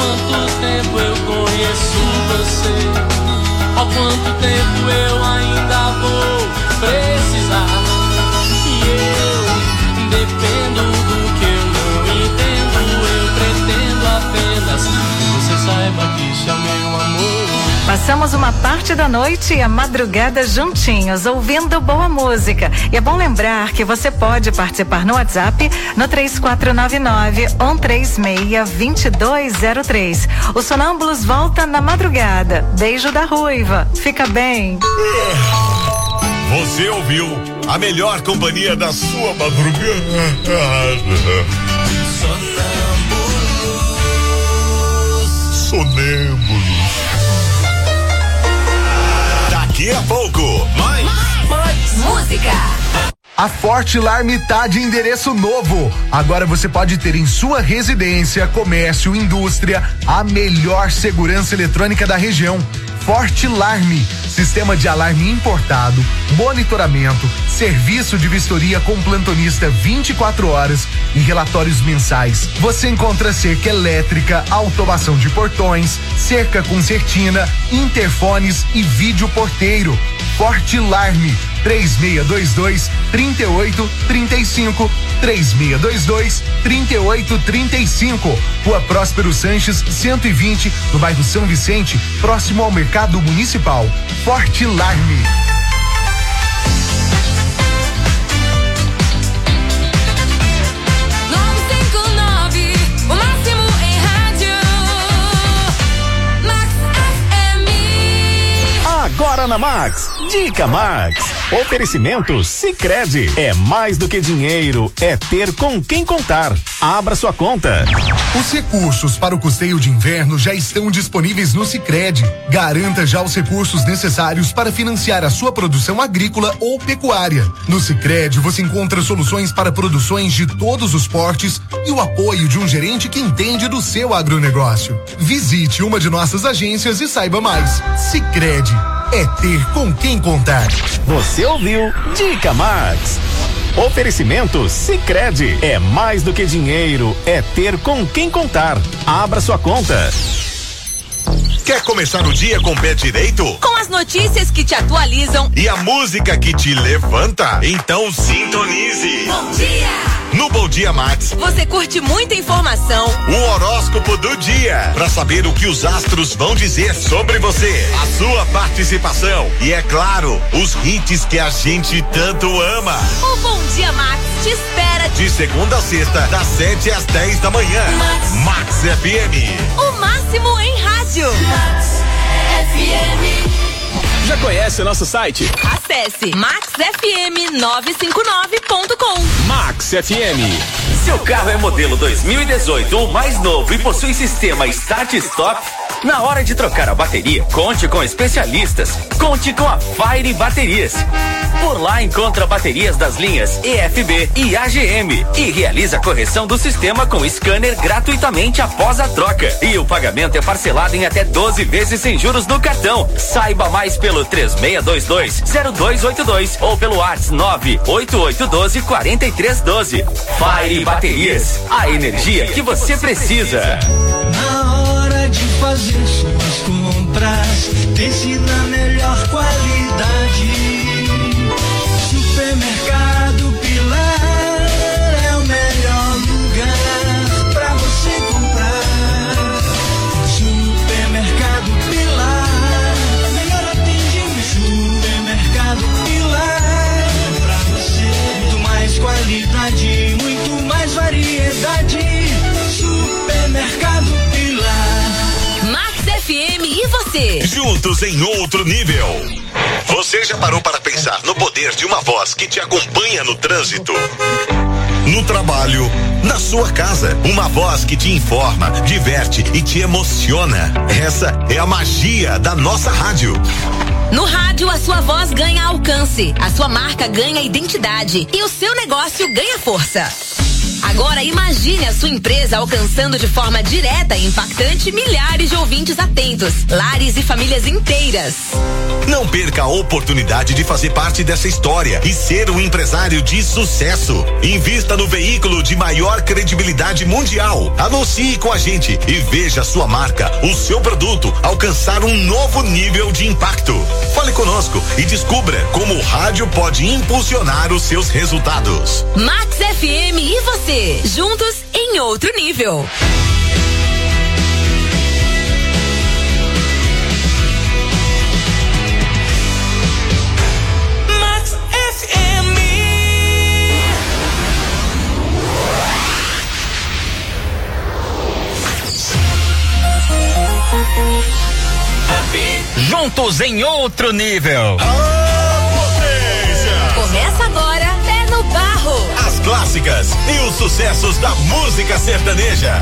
quanto tempo eu conheço você, há quanto tempo eu ainda vou precisar. E eu dependo do que eu não entendo, eu pretendo apenas que você saiba que isso é meu amor. Passamos uma parte da noite e a madrugada juntinhos, ouvindo boa música. E é bom lembrar que você pode participar no WhatsApp no 3499-136-2203. O Sonâmbulos volta na madrugada. Beijo da Ruiva. Fica bem. Você ouviu a melhor companhia da sua madrugada. Sonâmbulos. Daqui a pouco, mais música. A Forte-Larme tá de endereço novo. Agora você pode ter em sua residência, comércio, indústria, a melhor segurança eletrônica da região. Forte-Larme, sistema de alarme importado, monitoramento, serviço de vistoria com plantonista 24 horas e relatórios mensais. Você encontra cerca elétrica, automação de portões, cerca com certina, interfones e vídeo porteiro. Forte-Larme, 3622-3835, 3622-3835. Rua Próspero Sanches, 120, no bairro São Vicente, próximo ao Mercado Municipal. Forte-Larme. Agora na Max, Dica Max. Oferecimento Sicredi. É mais do que dinheiro, é ter com quem contar. Abra sua conta. Os recursos para o custeio de inverno já estão disponíveis no Sicredi. Garanta já os recursos necessários para financiar a sua produção agrícola ou pecuária. No Sicredi você encontra soluções para produções de todos os portes e o apoio de um gerente que entende do seu agronegócio. Visite uma de nossas agências e saiba mais. Sicredi. É ter com quem contar. Você ouviu Dica Max. Oferecimento Sicredi. É mais do que dinheiro, é ter com quem contar. Abra sua conta. Quer começar o dia com o pé direito? Com as notícias que te atualizam e a música que te levanta? Então sintonize. Bom dia! No Bom Dia Max, você curte muita informação. O horóscopo do dia, para saber o que os astros vão dizer sobre você, a sua participação e, é claro, os hits que a gente tanto ama. O Bom Dia Max te espera de segunda a sexta, das 7 às 10 da manhã. Max FM. O máximo em rádio. Max FM. Já conhece o nosso site? Acesse maxfm959.com. Max FM. Seu carro é modelo 2018 ou mais novo e possui sistema Start Stop? Na hora de trocar a bateria, conte com especialistas. Conte com a Fire Baterias. Por lá encontra baterias das linhas EFB e AGM e realiza a correção do sistema com scanner gratuitamente após a troca. E o pagamento é parcelado em até 12 vezes sem juros no cartão. Saiba mais pelo 3622-0282 ou pelo WhatsApp 98812-4312. Fire Baterias, a energia que você precisa. Na hora de fazer suas compras, pense na melhor qualidade. Supermercado Pilar é o melhor lugar pra você comprar. Supermercado Pilar, melhor atendimento. Supermercado Pilar, pra você muito mais qualidade, muito mais variedade. Supermercado Pilar. Max FM e você. Juntos em outro nível. Você já parou para pensar no poder de uma voz que te acompanha no trânsito? No trabalho, na sua casa, uma voz que te informa, diverte e te emociona. Essa é a magia da nossa rádio. No rádio, a sua voz ganha alcance, a sua marca ganha identidade e o seu negócio ganha força. Agora imagine a sua empresa alcançando de forma direta e impactante milhares de ouvintes atentos, lares e famílias inteiras. Não perca a oportunidade de fazer parte dessa história e ser um empresário de sucesso. Invista no veículo de maior credibilidade mundial. Anuncie com a gente e veja a sua marca, o seu produto alcançar um novo nível de impacto. Fale conosco e descubra como o rádio pode impulsionar os seus resultados. Max FM e você, juntos em outro nível. Max FM. Juntos em outro nível. Começa agora, Pé no Barro. As clássicas e os sucessos da música sertaneja.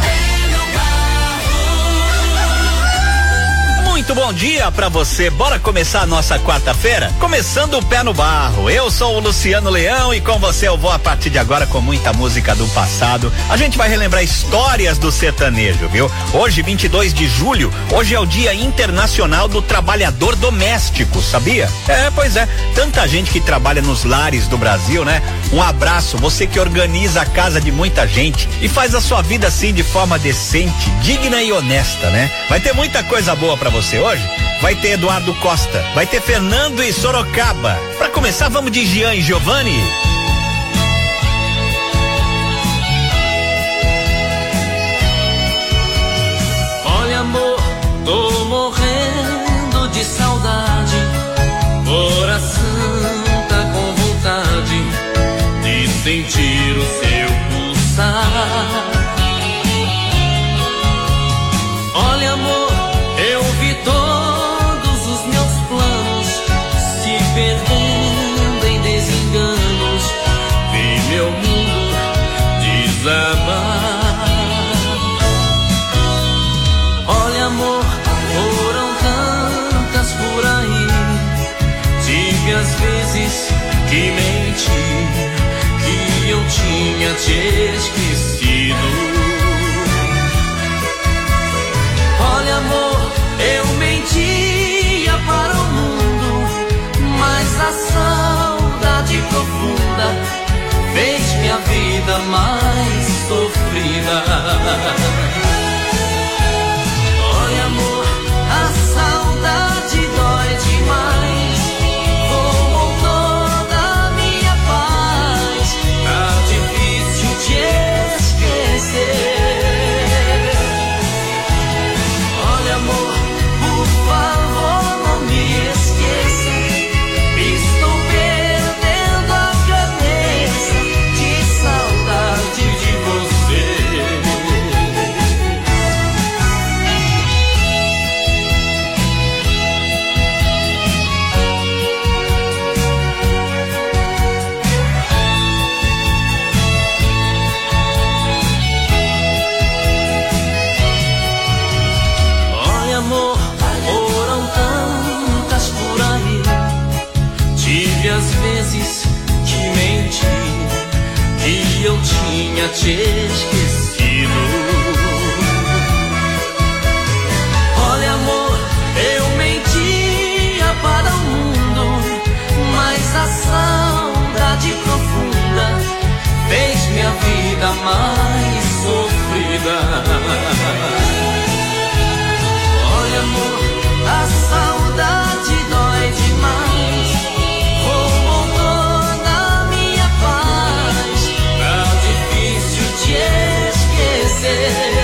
Muito bom dia pra você. Bora começar a nossa quarta-feira? Começando o Pé no Barro. Eu sou o Luciano Leão e com você eu vou a partir de agora com muita música do passado. A gente vai relembrar histórias do sertanejo, viu? Hoje, 22 de julho, hoje é o Dia Internacional do Trabalhador Doméstico, sabia? Pois é. Tanta gente que trabalha nos lares do Brasil, né? Um abraço, você que organiza a casa de muita gente e faz a sua vida assim de forma decente, digna e honesta, né? Vai ter muita coisa boa pra você hoje. Vai ter Eduardo Costa, vai ter Fernando e Sorocaba. Pra começar, vamos de Jean e Giovanni. Olha, amor, tô morrendo de saudade. Coração tá com vontade de sentir o seu pulsar. Olha, amor, eu vi todos os meus planos se perdendo em desenganos. Vi meu mundo desabar. Olha, amor, foram tantas por aí. Tive as vezes que menti, que eu tinha te esquecido. Olha, amor, eu mentia para o mundo, mas a saudade profunda fez minha vida mais sofrida. Olha, amor, a saudade dói demais, roubou toda a minha paz. Tá difícil te esquecer. Amor, por favor, não me esqueça. Estou perdendo a cabeça de saudade de você. Amor, foram tantas por aí. Tive as vezes que menti, que eu tinha te esquecido. Olha, amor, eu mentia para o mundo, mas a saudade profunda fez minha vida mais sofrida. Olha, amor, a saudade dói demais, roubou toda a minha paz. Tá difícil te esquecer.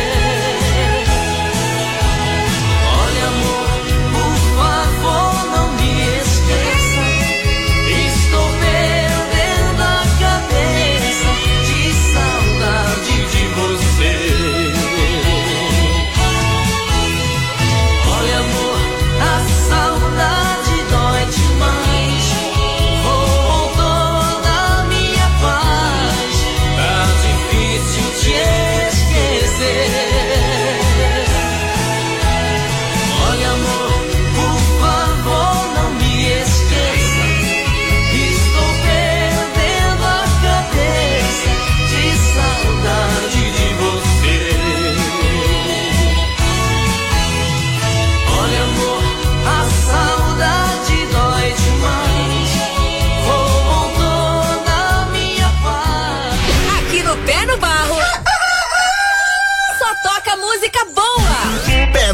Olha, amor, por favor, não me esqueça. Estou perdendo a cabeça de saudade de você. Te esquecer.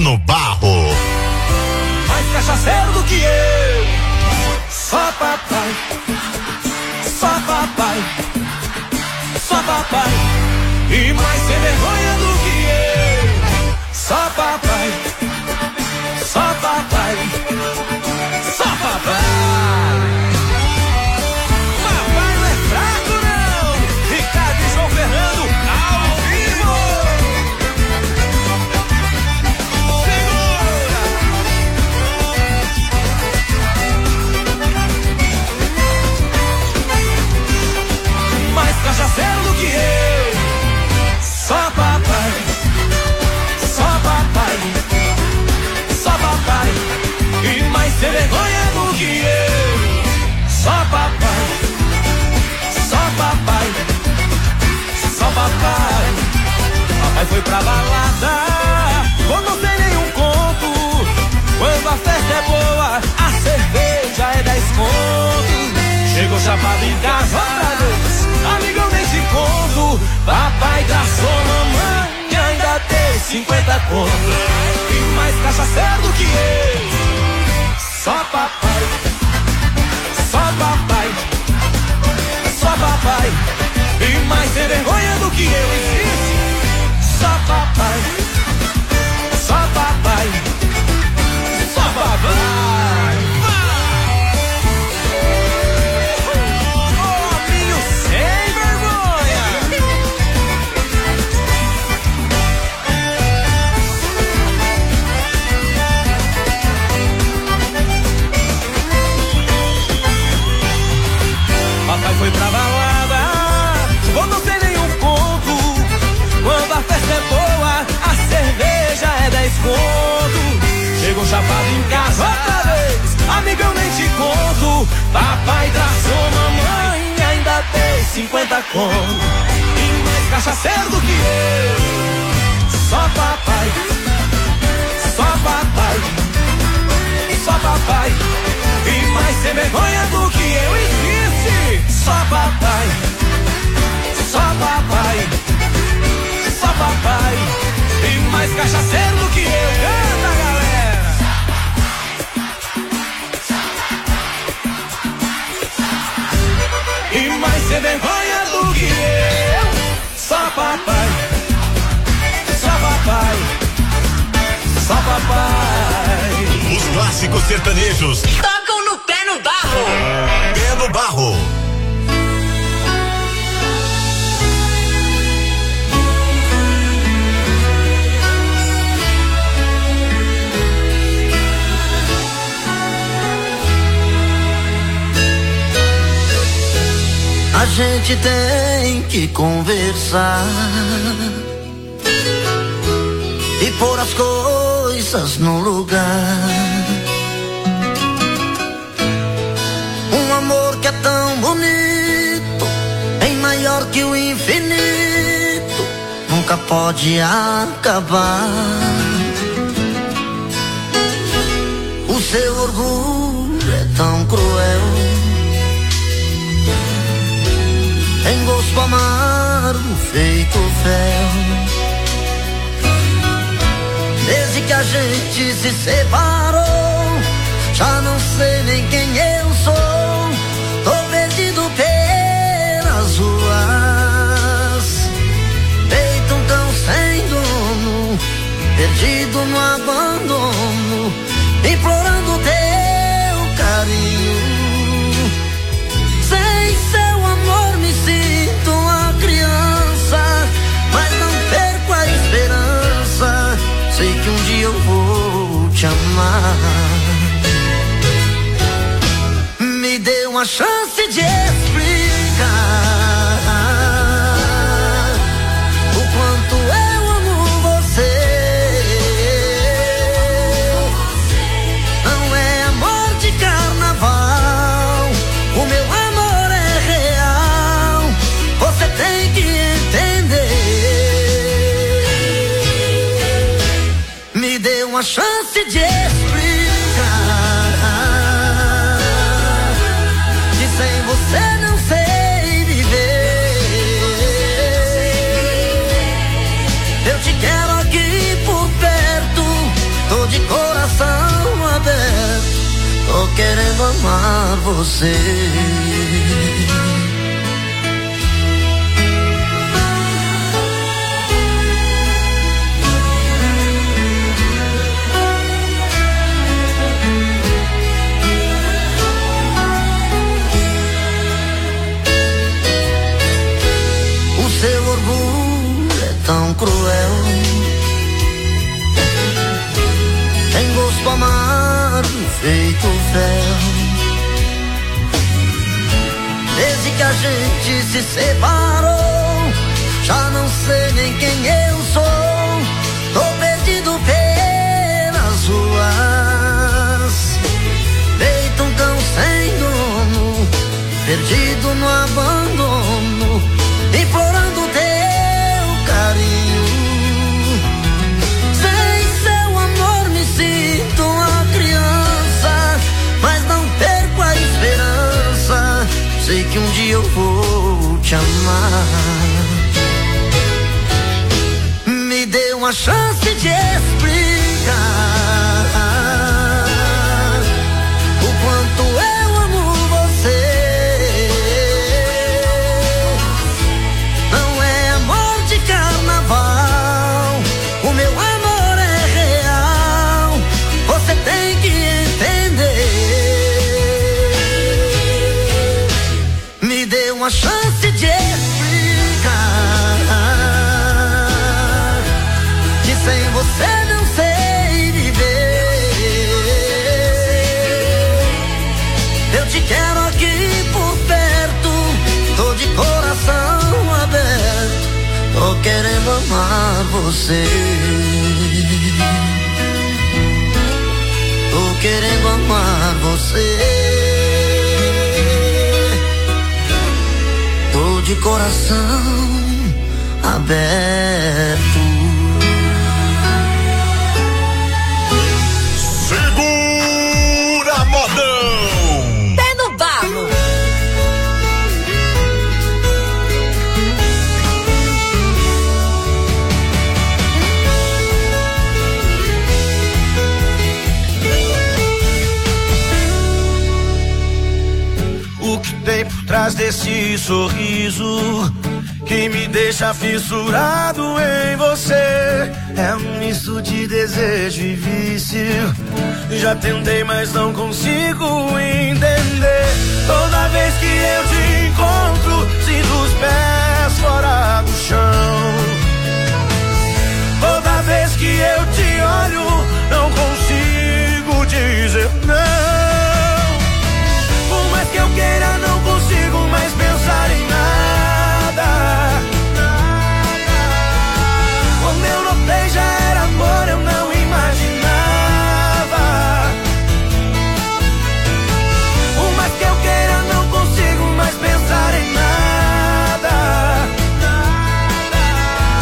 no barro. Mais cachaceiro do que eu. Só papai. Só papai. Só papai. E mais sem vergonha do que eu. Só papai. Só papai. Só papai. Papai não é fraco não. Ricardo e João Fernando ao vivo. Segura. Mais cachaceiro do que eu. Só papai. Só papai. Só papai. E mais sem vergonha do que eu. Só papai. Só papai. Só papai. Papai foi pra balada quando não tem nenhum conto. Quando a festa é boa, a cerveja é 10 conto. Chegou chapado em casa outra vez, amigão nem te conto. Papai traçou mamãe e ainda tem 50 conto. E mais cachaceiro do que eu. Só papai. Só papai. Só papai. E mais sem vergonha do que eu existe. Só papai. Só papai. Só papai. Homem sem vergonha. Papai foi pra balada quando não tem nenhum conto. Quando a festa é boa, a cerveja é 10 conto. Chegou chapado em casa outra vez, amigão nem te conto. Papai traçou mamãe e ainda tem 50 conto. E mais cachaceiro do que eu. Só papai. Só papai. Só papai. E mais sem vergonha do que eu existe. Só papai. Só papai. Só papai. E mais cachaceiro do que eu. Canta, galera. E mais sem vergonha do que eu. Só papai. Só papai. Só papai. Os clássicos sertanejos Tocam no pé no barro. Pé no barro. A gente tem que conversar e pôr as coisas no lugar. Um amor que é tão bonito, bem maior que o infinito, nunca pode acabar. O seu orgulho é tão cruel, tem gosto amargo feito fel. Desde que a gente se separou, já não sei nem quem eu sou. Tô perdido pelas ruas, feito um cão sem dono, perdido no abandono, implorando teu carinho. Sem seu amor me sinto uma criança, mas não perco a esperança. Sei que um dia eu vou te amar. Me dê uma chance de explicar o quanto eu amo você. Não é amor de carnaval, o meu amor é real. Você tem que entender. Me dê uma chance de explicar que sem você não sei viver. Eu te quero aqui por perto, querendo amar você. O seu orgulho é tão cruel, tem gosto amargo feito fel. Desde que a gente se separou, já não sei nem quem eu sou. Tô perdido pelas ruas, feito um cão sem dono, perdido no abandono, implorando teu carinho. Sem seu amor me sinto uma criança, mas não perco a esperança. Sei que um dia eu vou te amar. Me dê uma chance de explicar o quanto eu amo você. Não é amor de carnaval, o meu amor é real. Você tem que entender. Me dê uma chance de explicar que sem você não sei viver. Eu te quero aqui por perto, tô de coração aberto, tô querendo amar você. Tô querendo amar você. Tô de coração aberto. Segura, modão! Pé no barro. O que tem por trás desse sorriso que me deixa fissurado em você? É um misto de desejo e vício. Já tentei, mas não consigo entender. Toda vez que eu te encontro, sinto os pés fora do chão. Toda vez que eu te olho, não consigo dizer não. Por mais que eu queira, não consigo mais pensar em nada. Quando eu notei já era amor, eu não imaginava. Por mais que eu queira, não consigo mais pensar em nada.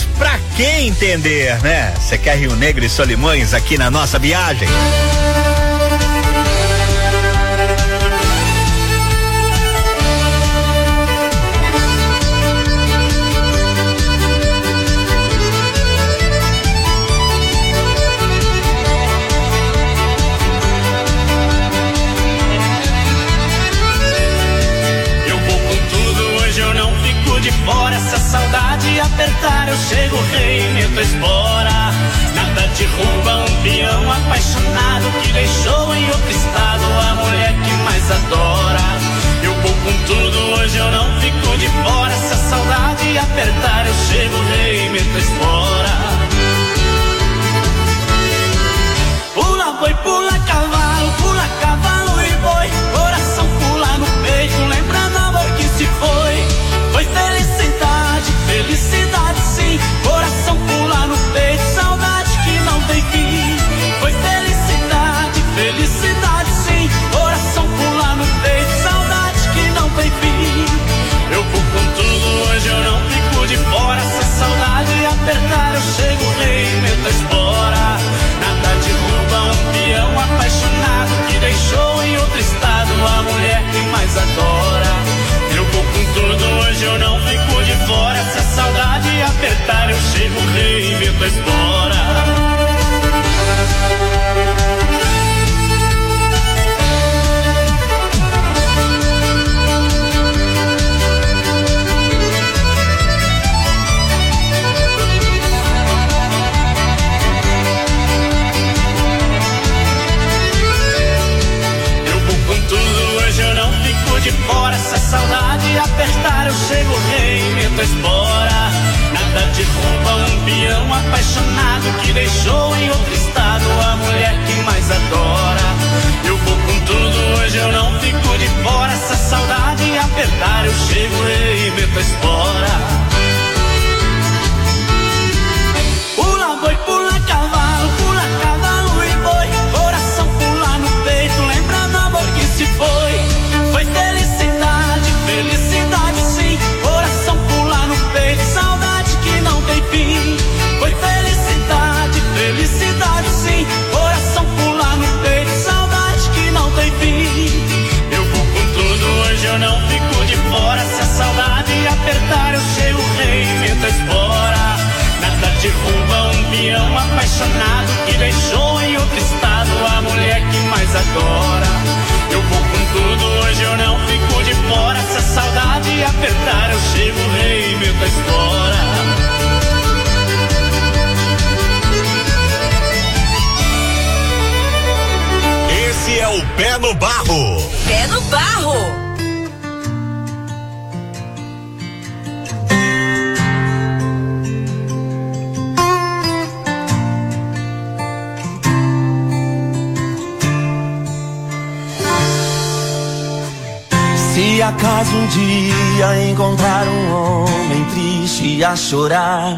pra quem entender, né? Você quer Rio Negro e Solimões aqui na nossa viagem? Se a saudade apertar, eu chego, rei, meto a espora. Nada derruba um peão apaixonado que deixou em outro estado a mulher que mais adora. Eu vou com tudo, hoje eu não fico de fora. Se a saudade apertar, eu chego, rei, meto a espora. Pula boi, pula cavalo e boi. Coração pula no peito, lembrando a amor que se foi. Foi felicidade, felicidade sim. Coração pula no peito, saudade que não tem fim. Foi felicidade, felicidade sim. Coração pula no peito, saudade que não tem fim. Eu vou com tudo, hoje eu não fico de fora. Se a saudade apertar, eu chego, rei, meto a espora. Nada derruba um peão apaixonado que deixou em outro estado a mulher que mais adora. Eu vou com tudo, hoje eu não fico de fora. Se a saudade apertar, eu chego, rei, e meto a espora. Eu vou com tudo, hoje eu não fico de fora. Se a saudade apertar, eu chego, rei, meto a espora. Nada derruba um peão apaixonado que deixou em outro estado a mulher que mais adora. Eu vou com tudo, hoje eu não fico de fora. Se a saudade apertar, eu chego, rei, meto a espora. Pula boi, pula cavalo e boi. Coração pula no peito, lembrando a amor que se foi. Foi felicidade, felicidade sim. Coração pula no peito, saudade que não tem fim. Foi felicidade, felicidade sim. Coração pula no peito, saudade que não tem fim. Eu vou com tudo, hoje eu não fico de fora. Se a saudade apertar, eu chego, rei, meto a espora. Nada derruba um peão apaixonado que deixou em outro estado a mulher que mais adora. Eu vou com tudo, hoje eu não fico de fora. Se a saudade apertar, eu chego, rei, meto a espora. Esse é o Pé no Barro. Pé no Barro. Se acaso um dia encontrar um homem triste a chorar,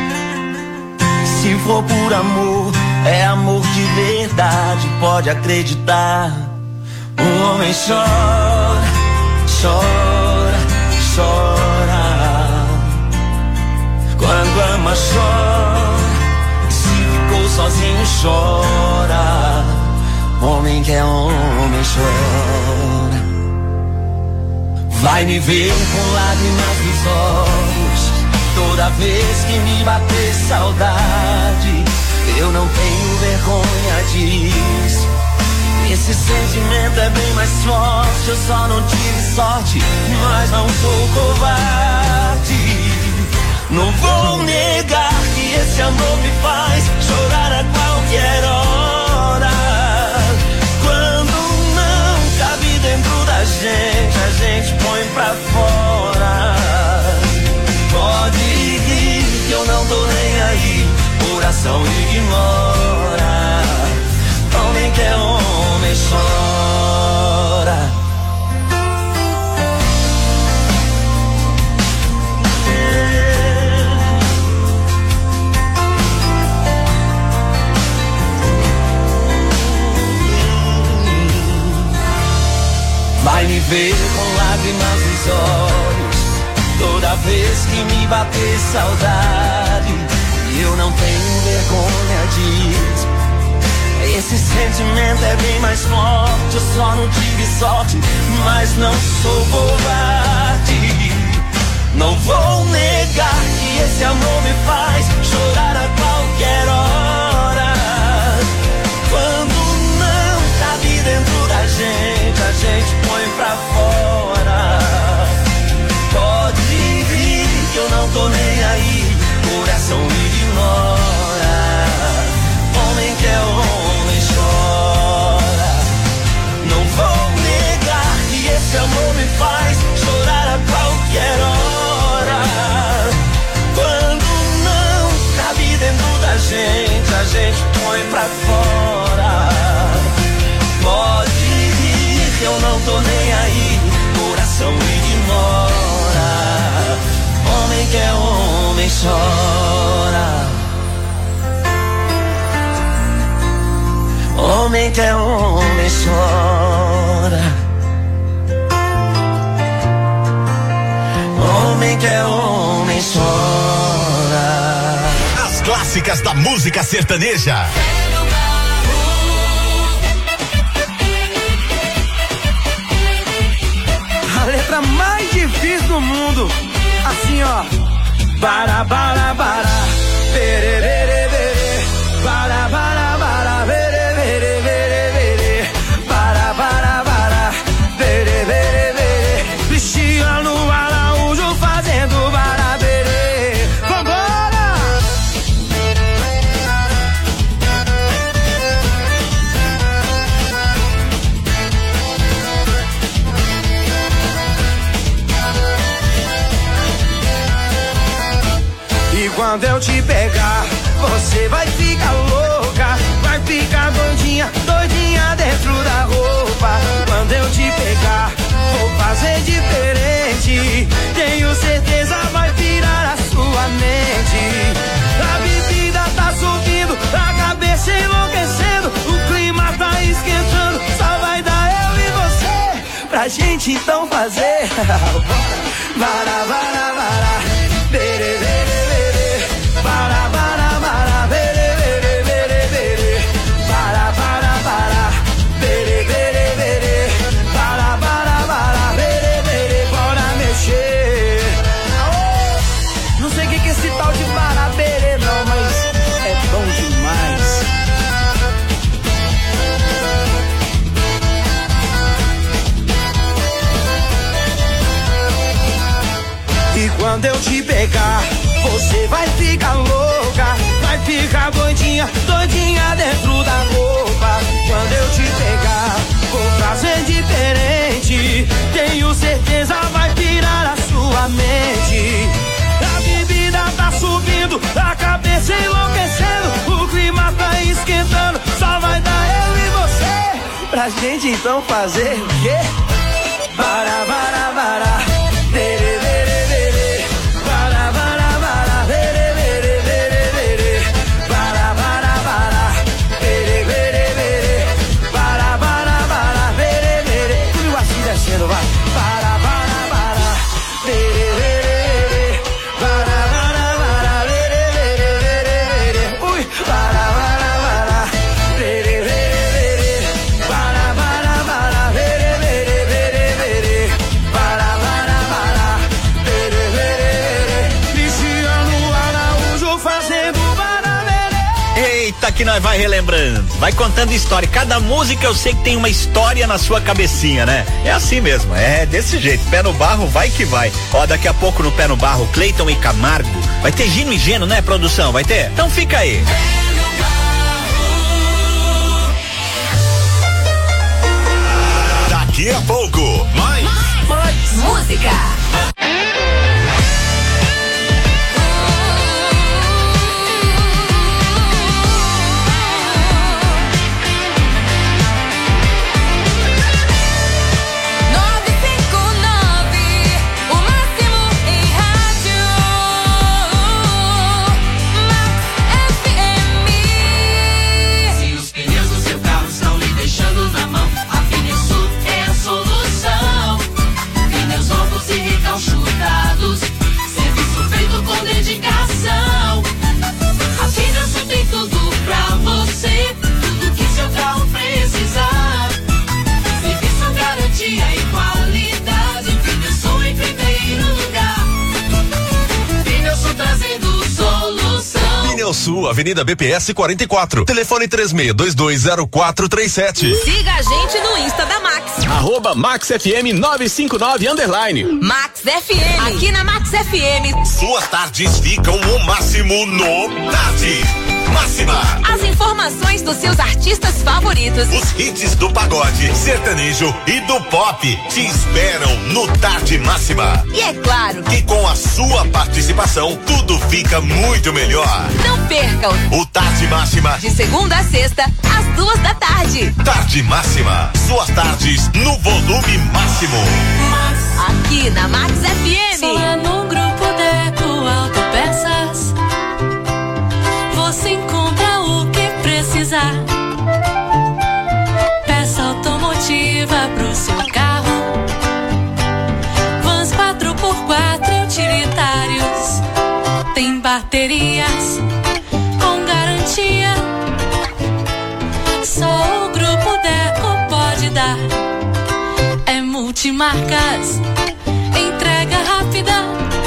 se for por amor, é amor de verdade, pode acreditar. Um homem chora, chora, chora. Quando ama, chora. Se ficou sozinho, chora. Homem que é homem, chora. Vai me ver com lágrimas nos olhos toda vez que me bater saudade. Eu não tenho vergonha disso. Esse sentimento é bem mais forte. Eu só não tive sorte, mas não sou covarde. Não vou negar que esse amor me faz chorar a qualquer hora. Quando não cabe dentro da gente, a gente põe pra fora. Pode rir que eu não tô nem aí, coração ignora. Homem que é homem chora. Vai me ver com lágrimas nos olhos Toda vez que me bater saudade, eu não tenho vergonha disso. Esse sentimento é bem mais forte. Eu só não tive sorte, mas não sou covarde. Não vou negar que esse amor me faz chorar a qualquer hora. Quando não cabe dentro da gente, a gente põe pra fora. Pode vir que eu não tô nem aí, coração ignora. Homem que é homem chora. Não vou negar que esse amor me faz chorar a qualquer hora. Quando não cabe dentro da gente, a gente põe pra fora. Pode vir que eu não tô nem aí, coração ignora. Homem que é homem chora. Homem que é homem chora. Homem que é homem chora. As clássicas da música sertaneja. A letra mais difícil do mundo. Assim, ó. Bara, bara, bara. Bere, bere, bere. Bara, bara, bara. Bere, bere, bere, bere. Bara, bara, bara. Bere, bere, bere. Cristiano Araújo fazendo bara, bere. Vambora! E quando eu te pegar, você vai ficar louca, vai ficar doidinha, doidinha dentro da roupa. Quando eu te pegar, vou fazer diferente, tenho certeza vai virar a sua mente. A bebida tá subindo, a cabeça enlouquecendo, o clima tá esquentando, só vai dar eu e você pra gente então fazer. Vara, vara, vara, bere, bere, bere, vara, vara, vara, bere, bere, bere, bere, vara, vara, vara, bere, bere, bere, vara, vara, vara, bere, bere, bora mexer. Não sei o que é esse tal de vara, bere, não, mas é bom demais. E quando eu te pegar, você vai ficar louca, vai ficar doidinha, doidinha dentro da roupa. Quando eu te pegar, vou fazer diferente, tenho certeza vai virar a sua mente. A bebida tá subindo, a cabeça enlouquecendo, o clima tá esquentando, só vai dar eu e você pra gente então fazer o quê? Vara, vara, vara, bere, bere, bere, vara, vara, vara, bere, bere, bere, bere, vara, vara, vara, bere, bere, bere, vara, vara, vara, bere, bere. Tudo assim descendo, vai. Vara, vara, vara, bere, bere, bere, vara, vara, vara, bere, bere, bere, bere. Ui, vara, vara, vara, bere, bere, bere, vara, vara, vara, bere, bere, bere, bere, vara, vara, vara, bere, bere, bere. Cristiano Araújo fazendo bara, bere. Eita, que nós vai relembrando, vai contando história. Cada música eu sei que tem uma história na sua cabecinha, né? É assim mesmo, é desse jeito. Pé no barro, vai que vai. Ó, daqui a pouco no Pé no Barro, Cleiton e Camargo. Vai ter Gino e Geno, né, produção? Vai ter? Então fica aí. Daqui a pouco, mais Música. O máximo em rádio. Max FM. Se os pneus do seu carro estão lhe deixando na mão, a Finesul é a solução. Pneus novos e recalchudos Sul, Avenida BPS 44. Telefone 36220437. Siga a gente no Insta da Max. @MaxFM959_. Max FM. Aqui na Max FM. Suas tardes ficam o máximo no Tarde Máxima. As informações dos seus artistas favoritos. Os hits do pagode, sertanejo e do pop te esperam no Tarde Máxima. E é claro que com a sua participação tudo fica muito melhor. Não perca o Tarde Máxima. De segunda a sexta, às 2h. Tarde Máxima. Suas tardes no volume máximo. Aqui na Max FM. Só lá no Grupo Deco Autopeças você encontra o que precisar. Peça automotiva pro seu carro. Vans 4x4 utilitários. Tem baterias com garantia. Só o Grupo Deco pode dar. É multimarcas, entrega rápida,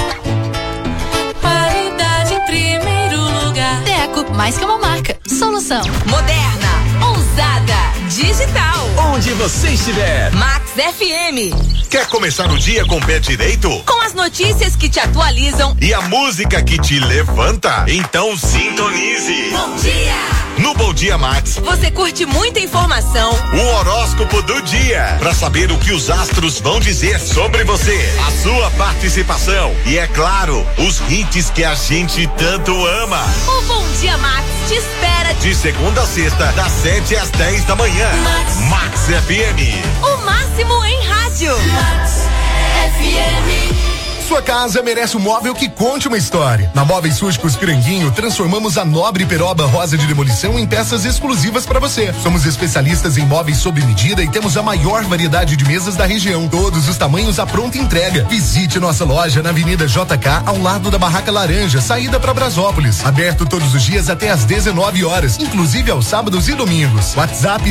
qualidade em primeiro lugar. Deco, mais que uma marca, solução. Moderna, ousada, digital. Onde você estiver. Max FM. Quer começar o dia com o pé direito? Com as notícias que te atualizam e a música que te levanta? Então sintonize. Bom dia! No Bom Dia Max, você curte muita informação. O horóscopo do dia, para saber o que os astros vão dizer sobre você, a sua participação e, é claro, os hits que a gente tanto ama. O Bom Dia Max te espera de segunda a sexta, das 7 às 10 da manhã. Max FM. O máximo em rádio. Max FM. Sua casa merece um móvel que conte uma história. Na Móveis Rústicos Piranguinho, transformamos a nobre peroba rosa de demolição em peças exclusivas para você. Somos especialistas em móveis sob medida e temos a maior variedade de mesas da região. Todos os tamanhos à pronta entrega. Visite nossa loja na Avenida JK, ao lado da Barraca Laranja, saída para Brasópolis. Aberto todos os dias até às 19 horas, inclusive aos sábados e domingos. WhatsApp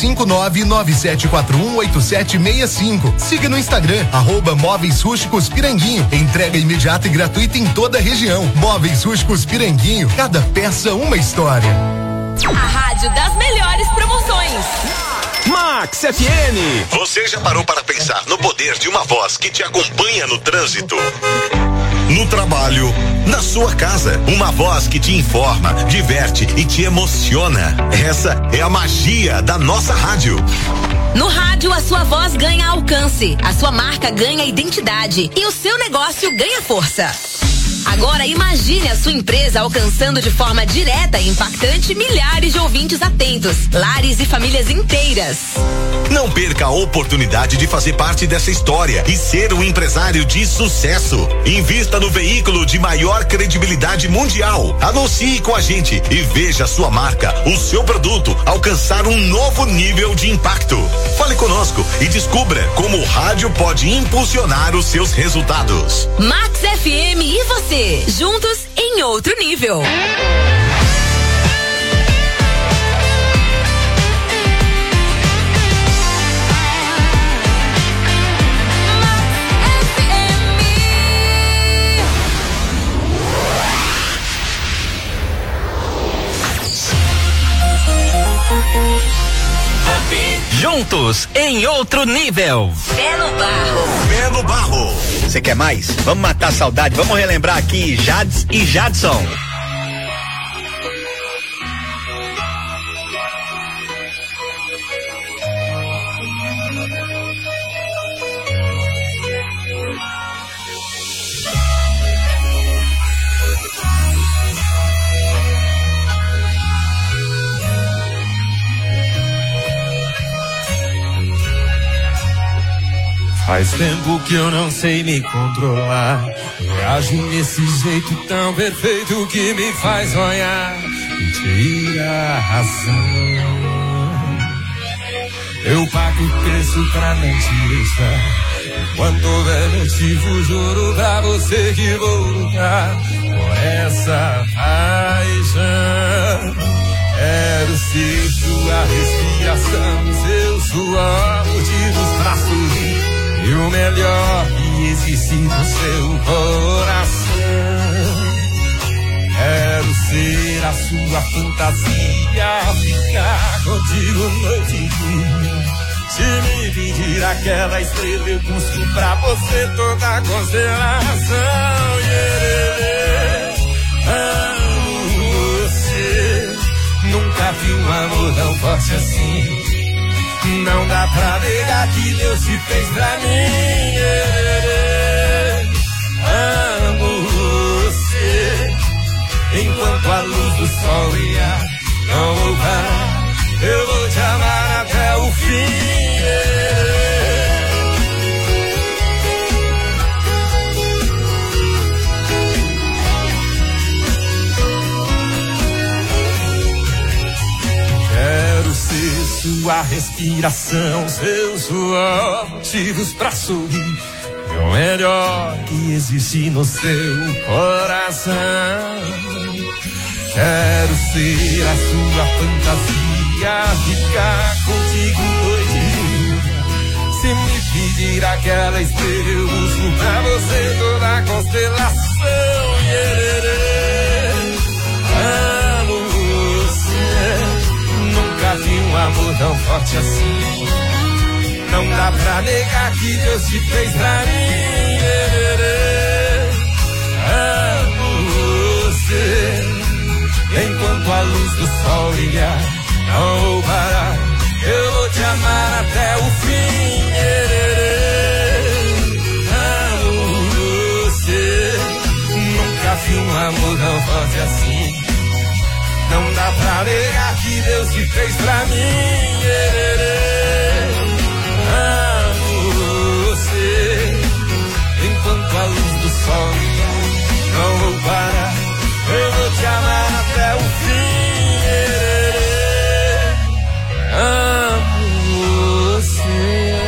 35997418765. Siga no Instagram, @Móveis Rústicos Piranguinho. Entrega imediata e gratuita em toda a região. Móveis Rústicos Piranguinho, cada peça uma história. A rádio das melhores promoções. Max FM. Você já parou para pensar no poder de uma voz que te acompanha no trânsito? No trabalho, na sua casa, uma voz que te informa, diverte e te emociona. Essa é a magia da nossa rádio. No rádio, a sua voz ganha alcance, a sua marca ganha identidade e o seu negócio ganha força. Agora imagine a sua empresa alcançando de forma direta e impactante milhares de ouvintes atentos, lares e famílias inteiras. Não perca a oportunidade de fazer parte dessa história e ser um empresário de sucesso. Invista no veículo de maior credibilidade mundial. Anuncie com a gente e veja a sua marca, o seu produto alcançar um novo nível de impacto. Fale conosco e descubra como o rádio pode impulsionar os seus resultados. Max FM e você, juntos em outro nível. Juntos em outro nível. Pé no barro. Pé no barro. Você quer mais? Vamos matar a saudade. Vamos relembrar aqui Jades e Jadson. Faz tempo que eu não sei me controlar. Eu ajo nesse jeito tão perfeito que me faz sonhar e tira a razão. Eu pago o preço pra não te deixar. Enquanto houver motivo, juro pra você que vou lutar por essa paixão. Quero ser sua respiração, seu suor, motivos pra sorrir. E o melhor que existe no seu coração é Quero ser a sua fantasia, ficar contigo noite e dia. Se me pedir aquela estrela, eu busco pra você toda a constelação. Amo você, nunca vi um amor tão forte assim. Não dá pra negar que Deus te fez pra mim. Amo você, enquanto a luz do sol não vou parar. Eu vou te amar até o fim. Quero ser sua respiração, seu suor, motivos pra sorrir. É o melhor que existe no seu coração. Quero ser a sua fantasia, ficar contigo noite e dia. Se me pedir aquela estrela, eu busco pra você toda a constelação. Amo você, nunca vi um amor tão forte assim. Não dá pra negar que Deus te fez pra mim. Amo você, enquanto a luz do sol brilhar, não vou parar. Eu vou te amar até o fim. Amo você, nunca vi um amor tão forte assim. Não dá pra negar que Deus te fez pra mim. Amo você, enquanto a luz do sol não vou parar. Eu vou te amar até o fim. Amo você.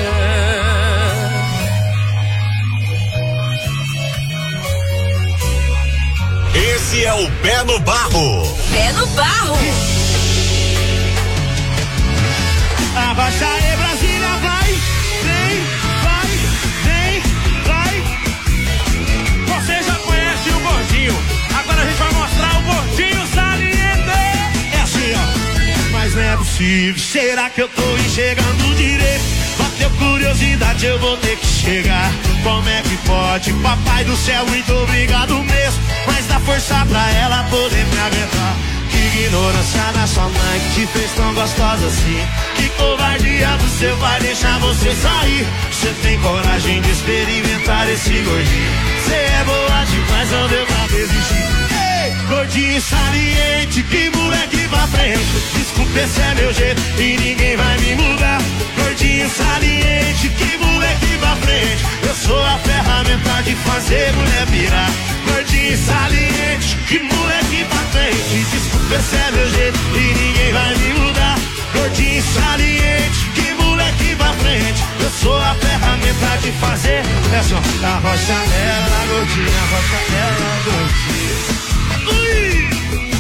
Esse é o Pé no Barro. Pé no Barro. Abaixa aí, Brasília, vai, vem, vai. Você já conhece o gordinho, agora a gente vai mostrar o gordinho saliente. É assim, ó. Mas não é possível, será que eu tô enxergando direito? Bateu curiosidade, eu vou ter que chegar. Como é que pode? Papai do céu, muito obrigado mesmo, mas dá força pra ela poder me aguentar. Que ignorância da sua mãe que te fez tão gostosa assim. Que covardia do seu pai deixar você sair. Você tem coragem de experimentar esse gordinho. Você é boa demais, não deu pra desistir. Ei, gordinho saliente, que moleque pra frente. Desculpa, esse é meu jeito e ninguém vai me mudar. Gordinho saliente, que moleque pra frente. Eu sou a ferramenta de fazer mulher virar. Gordinho saliente, que moleque pra frente. Desculpa, esse é meu jeito e ninguém vai me mudar. Gordinho saliente, que moleque pra frente. Eu sou a ferramenta de fazer. É só a rocha nela, gordinha, a rocha nela, gordinha. Ui!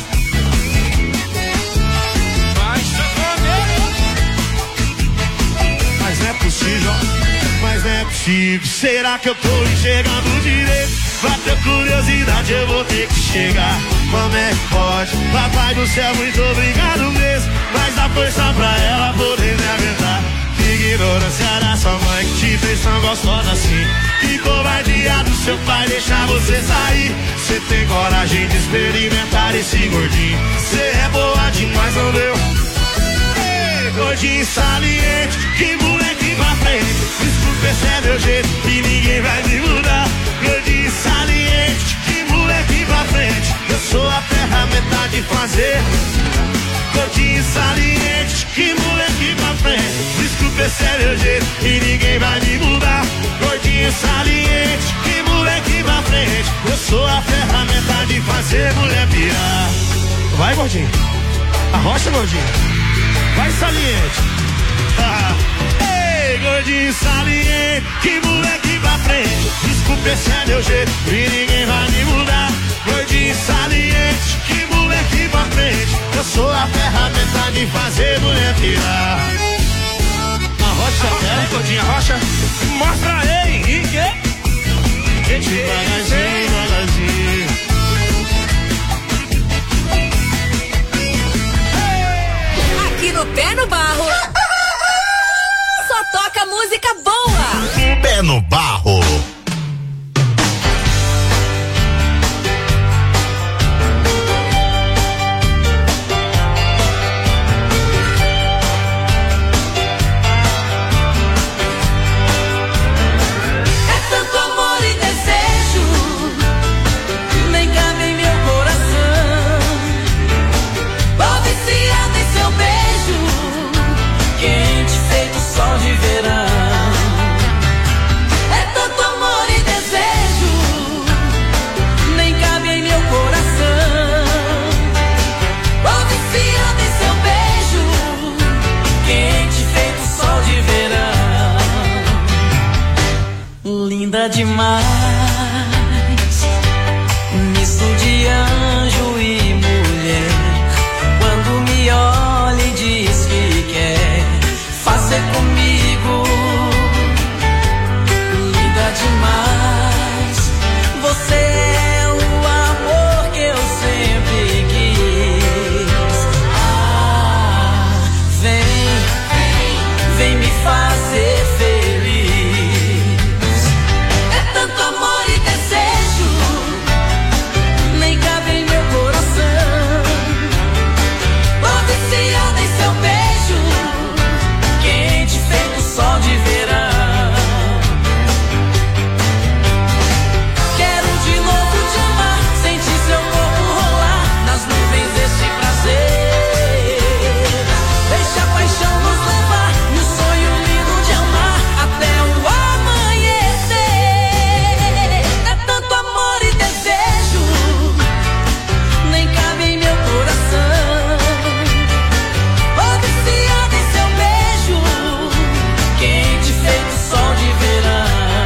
Mas não é possível, mas não é possível. Será que eu tô enxergando direito? Bateu curiosidade, eu vou ter que chegar. Como é que pode? Papai do céu, muito obrigado mesmo, mas dá força pra ela poder me aguentar. Que ignorância da sua mãe que te fez tão gostosa assim. Que covardia do seu pai deixar você sair. Você tem coragem de experimentar esse gordinho. Você é boa demais, não deu? Ei, gordinho saliente, que moleque pra frente. Desculpa, esse é meu jeito e ninguém vai me mudar. Gordinho saliente, que moleque pra frente. Eu sou a ferramenta de fazer. Gordinho saliente, que moleque pra frente. Desculpa, esse é meu jeito e ninguém vai me mudar. Gordinho saliente, que moleque pra frente. Eu sou a ferramenta de fazer mulher pirar. Vai, gordinho. Arrocha, gordinho. Vai, saliente. Ei, gordinho saliente, que moleque pra frente. Desculpa, esse é meu jeito e ninguém vai me mudar. Gordinho saliente, que moleque pra frente. Eu sou a ferramenta de fazer mulher pirar. Arrocha, né, gordinho, arrocha. Mostra aí, Henrique. Devagarzinho, devagarzinho. linda demais, misto de anjo e mulher. Quando me olha e diz que quer fazer comigo, linda demais. Você é o amor que eu sempre quis. Ah, vem me fazer feliz. É tanto amor e desejo, nem cabe em meu coração. Tô viciada em seu beijo, quente feito sol de verão. Quero de novo te amar, sentir seu corpo rolar nas nuvens deste prazer. Deixa a paixão nos levar no sonho lindo de amar até o amanhecer. É tanto amor e desejo, nem cabe em meu coração. Tô viciada em seu beijo, quente feito sol de verão.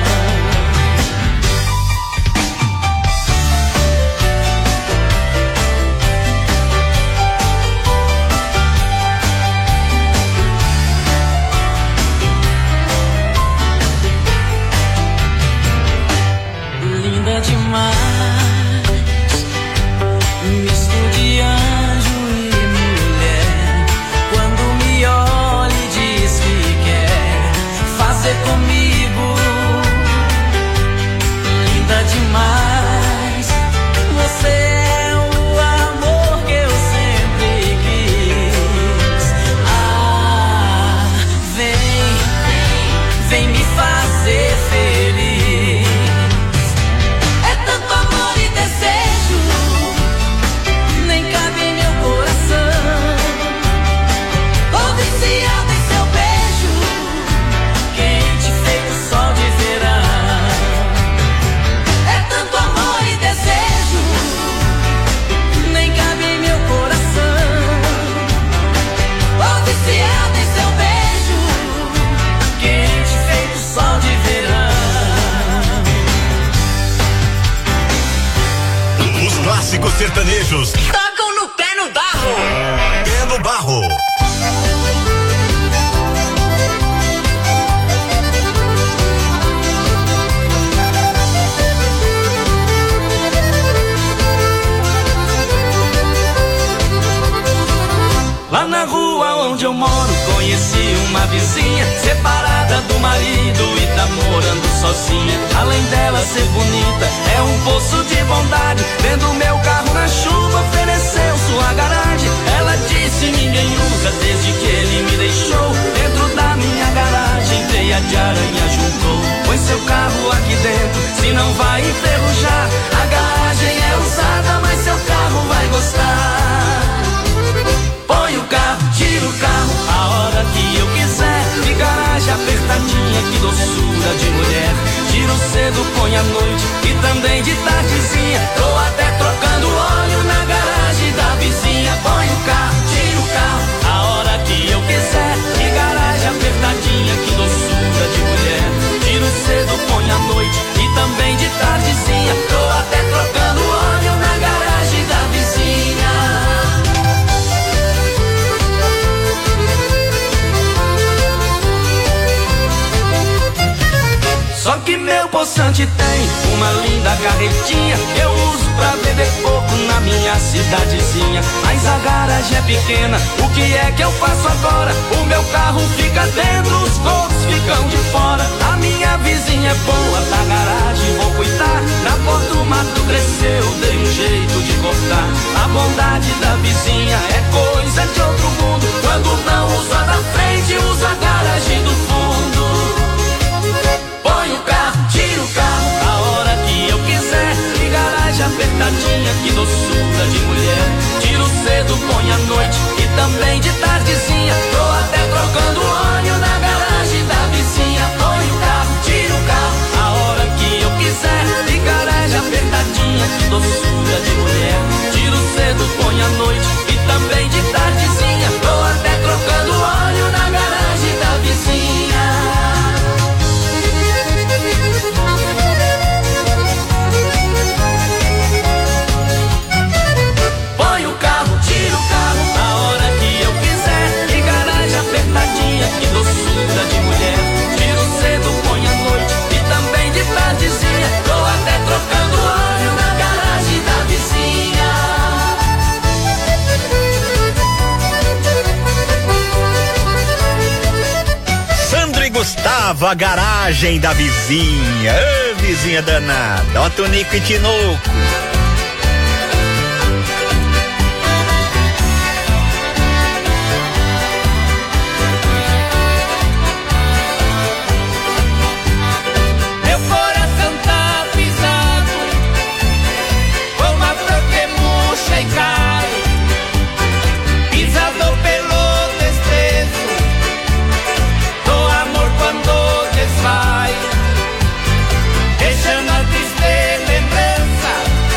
Linda demais, misto de anjo e mulher. Quando me olha e diz que quer fazer comigo, linda demais. Você é o amor que eu sempre quis. Ah, vem me fazer feliz. É tanto amor e desejo, nem cabe em meu coração. Tô viciada em seu beijo, quente feito sol de verão. É tanto amor e desejo, nem cabe em meu coração. Tô viciada em seu beijo, quente feito sol de verão. Os clássicos sertanejos. Tocam no pé no barro. Pé no barro. Lá na rua onde eu moro, conheci uma vizinha separada do marido e tá morando sozinha. Além dela ser bonita, é um poço de bondade. Vendo meu carro na chuva, ofereceu sua garagem. Ela disse ninguém usa desde que ele me deixou. Dentro da minha garagem, teia de aranha juntou. Põe seu carro aqui dentro, se não vai enferrujar. A garagem é usada, mas seu carro vai gostar. Põe o carro, tira o carro, a hora que eu quiser. De garagem apertadinha, que doçura de mulher. Tiro cedo, põe à noite e também de tardezinha. Tô até trocando óleo na garagem da vizinha. Põe o carro, tira o carro, a hora que eu quiser. De garagem apertadinha, que doçura de mulher. Tiro cedo, põe à noite e também de tardezinha. Tô até trocando óleo na garagem da vizinha. Só que meu poçante tem uma linda carretinha. Eu uso pra beber pouco na minha cidadezinha. Mas a garagem é pequena, o que é que eu faço agora? O meu carro fica dentro, os outros ficam de fora. A minha vizinha é boa, da garagem vou cuidar. Na porta o mato cresceu, dei um jeito de cortar. A bondade da vizinha é coisa de outro mundo. Quando não usa da frente, usa a garagem do fundo. Põe o carro, tira o carro, a hora que eu quiser. De garagem apertadinha, que doçura de mulher. Tiro cedo, põe à noite e também de tardezinha. Tô até trocando óleo na garagem da vizinha. Põe o carro, tira o carro, a hora que eu quiser. De garagem apertadinha, que doçura de mulher. Tiro cedo, põe à noite e também de tardezinha. Tô até trocando óleo na garagem da vizinha. lava a garagem da vizinha. Ô, vizinha danada, ó, Tonico e Tinoco. Deixando a triste lembrança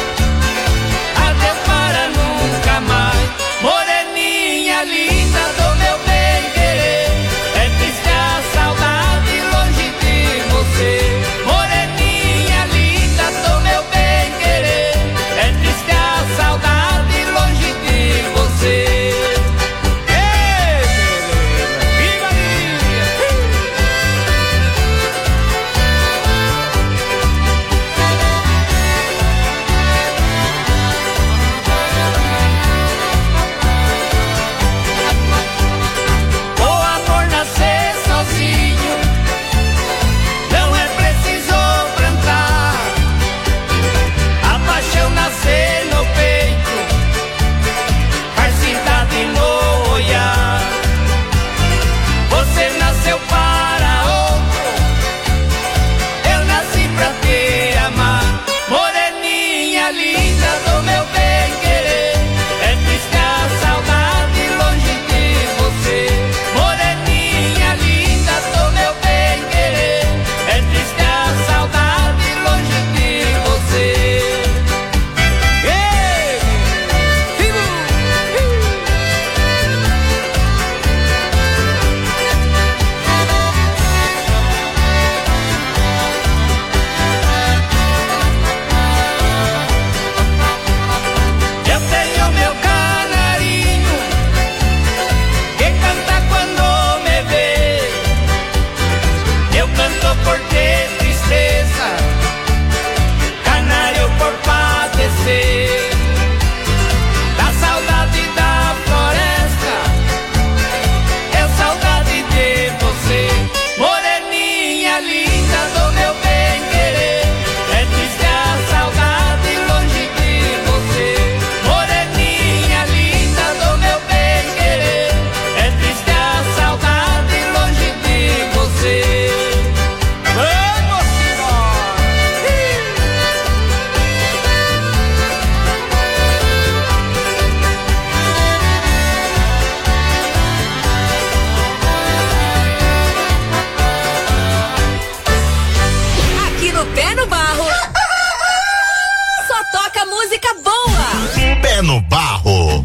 no barro.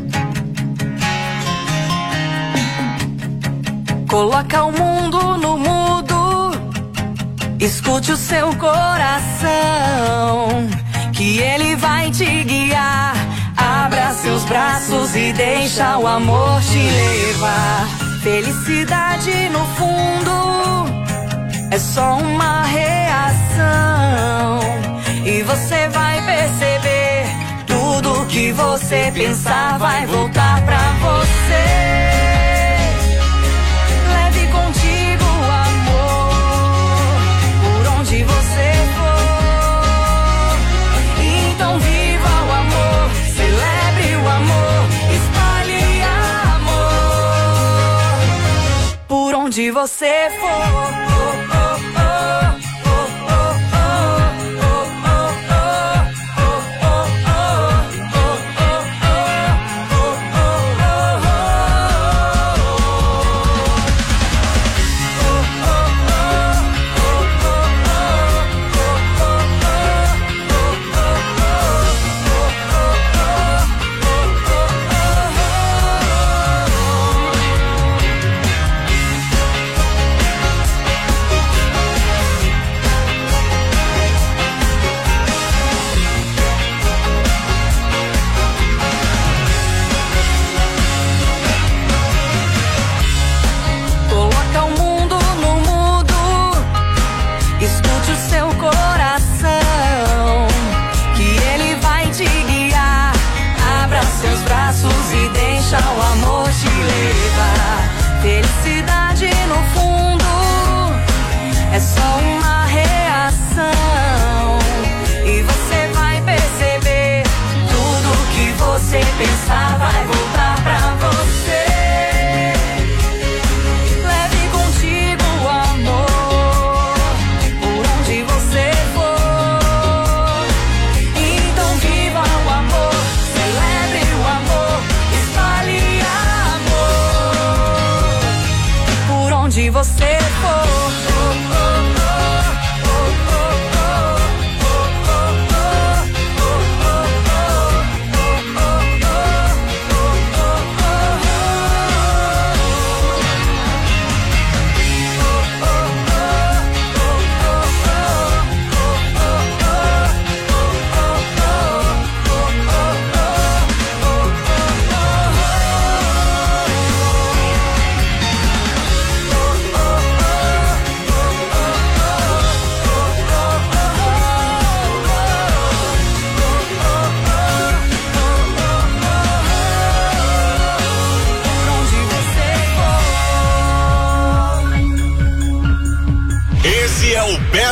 Coloca o mundo no mudo, escute o seu coração, que ele vai te guiar. Abra seus braços e deixa o amor te levar. Felicidade no fundo é só uma reação, e você vai perceber, tudo que você pensar vai voltar pra você. Leve contigo o amor por onde você for. Então viva o amor, celebre o amor, espalhe amor por onde você for.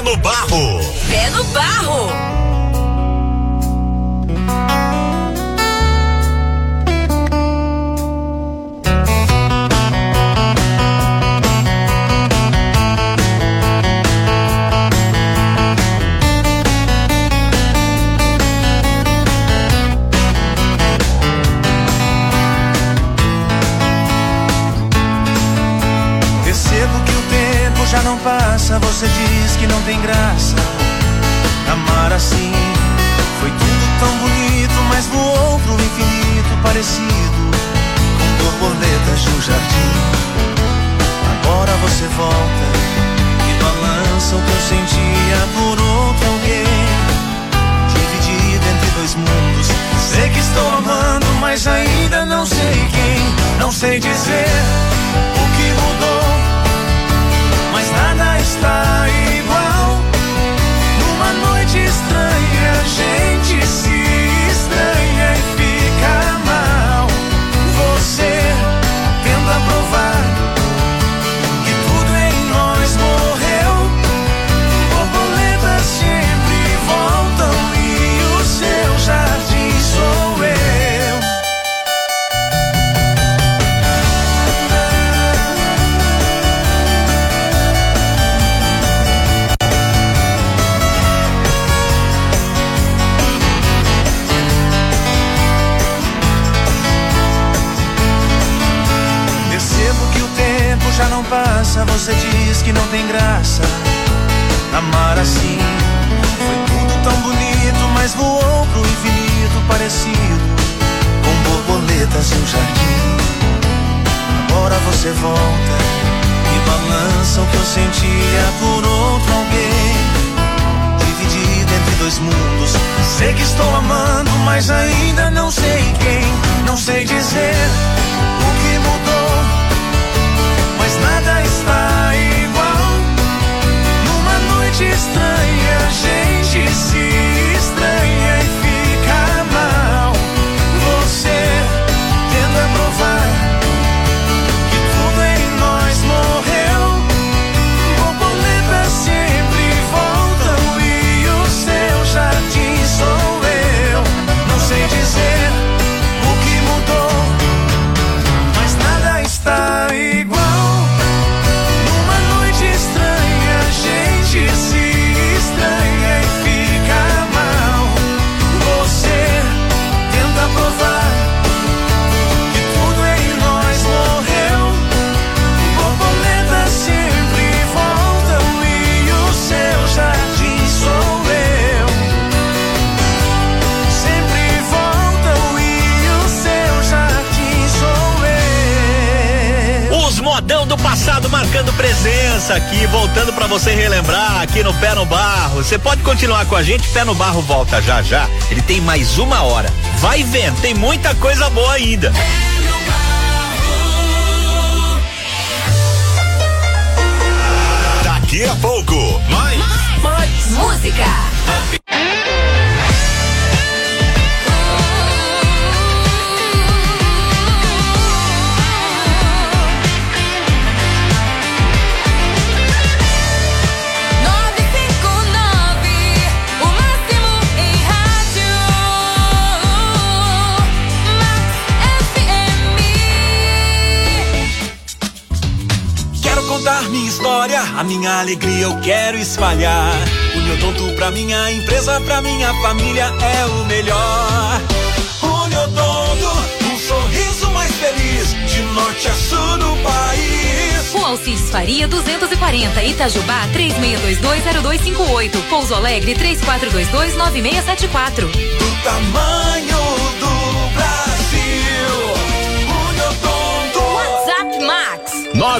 Pé no Barro. Pé no Barro. Já não passa, você diz que não tem graça. Amar assim foi tudo tão bonito, mas voou pro infinito parecido com borboletas de um jardim. Agora você volta e balança o que eu sentia por outro alguém, dividido entre dois mundos. Sei que estou amando, mas ainda não sei quem. Não sei dizer o que mudou, mas nada está igual. Numa noite estranha, a gente se estranha e fica mal. Você tenta provar que tudo em nós morreu. Borboletas sempre voltam e o seu jardim sou eu. Já não passa, você diz que não tem graça. Amar assim foi tudo tão bonito, mas voou pro infinito parecido com borboletas em um jardim. Agora você volta e balança o que eu sentia por outro alguém, dividido entre dois mundos. Sei que estou amando, mas ainda não sei quem. Não sei dizer o que mudou, mas nada está igual. Numa noite estranha, a gente se estranha e fica mal. Você tenta provar que tudo em nós morreu. Borboletas sempre voltam e o seu jardim sou eu. Não sei dizer o que mudou, mas nada está igual. Se estranha e fica mal. Você tenta provar que tudo em nós morreu. Borboletas sempre voltam e o seu jardim sou eu. Sempre voltam e o seu jardim sou eu. Os modão do passado marcando presença aqui, voltando pra você relembrar aqui no Pé no Barro. Você pode continuar com a gente, Pé no Barro volta já já. Ele tem mais 1 hora. Vai vendo, tem muita coisa boa ainda. Daqui a pouco, mais música. Minha história, a minha alegria eu quero espalhar. Uniodonto pra minha empresa, pra minha família é o melhor. Uniodonto, um sorriso mais feliz, de norte a sul do país. O Alcides Faria 240, Itajubá 36220258, Pouso Alegre 34229674. Do tamanho do Brasil, Uniodonto. WhatsApp Max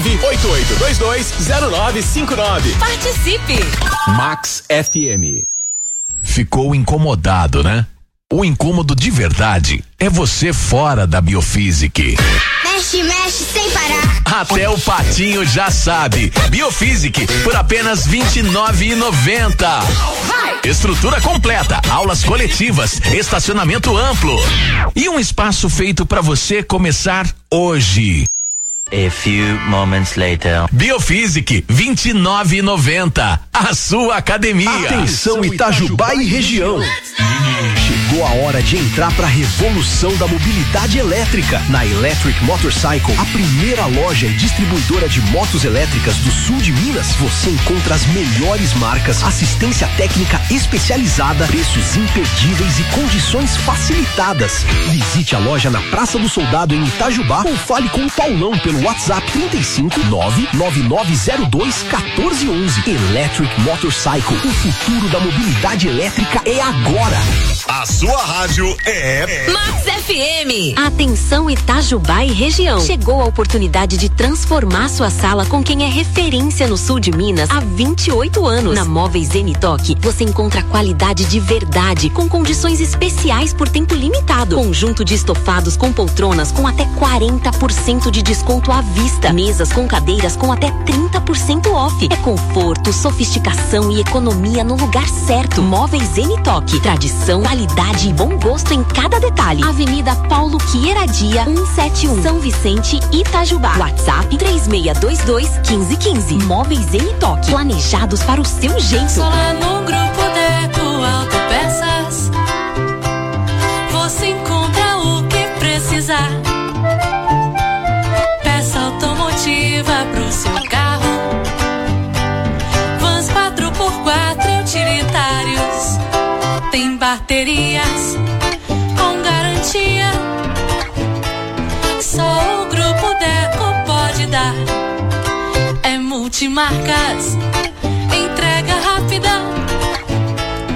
988220959. Participe. Max FM. Ficou incomodado, né? O incômodo de verdade é você fora da Biofísica. Mexe, mexe sem parar. Até o patinho já sabe. Biofísica por apenas R$29,90. Estrutura completa, aulas coletivas, estacionamento amplo e um espaço feito para você começar hoje. A few moments later. Biofísic 29,90. A sua academia. Atenção Itajubá e região. Chegou a hora de entrar para a revolução da mobilidade elétrica. Na Electric Motorcycle, a primeira loja e distribuidora de motos elétricas do sul de Minas, você encontra as melhores marcas, assistência técnica especializada, preços imperdíveis e condições facilitadas. Visite a loja na Praça do Soldado em Itajubá ou fale com o Paulão pelo WhatsApp 35 99902 1411. Electric Motorcycle, o futuro da mobilidade elétrica é agora. A sua rádio é Max FM. Atenção Itajubá e região. Chegou a oportunidade de transformar sua sala com quem é referência no sul de Minas há 28 anos. Na Móveis N-Toque, você encontra qualidade de verdade, com condições especiais por tempo limitado. Conjunto de estofados com poltronas com até 40% de desconto à vista. Mesas com cadeiras com até 30% off. É conforto, sofisticação e economia no lugar certo. Móveis N-Toque. Tradição, qualidade e bom gosto em cada detalhe. Avenida Paulo Quieradia, 171, São Vicente, Itajubá. WhatsApp 3622-1515. Móveis N-Toque. Planejados para o seu jeito. Só lá no Grupo Deco Autopeças você encontra o que precisar. Peça automotiva pro seu carro. Vans 4x4 utilitários. Tem baterias com garantia. Só o Grupo Deco pode dar. É multimarcas, entrega rápida.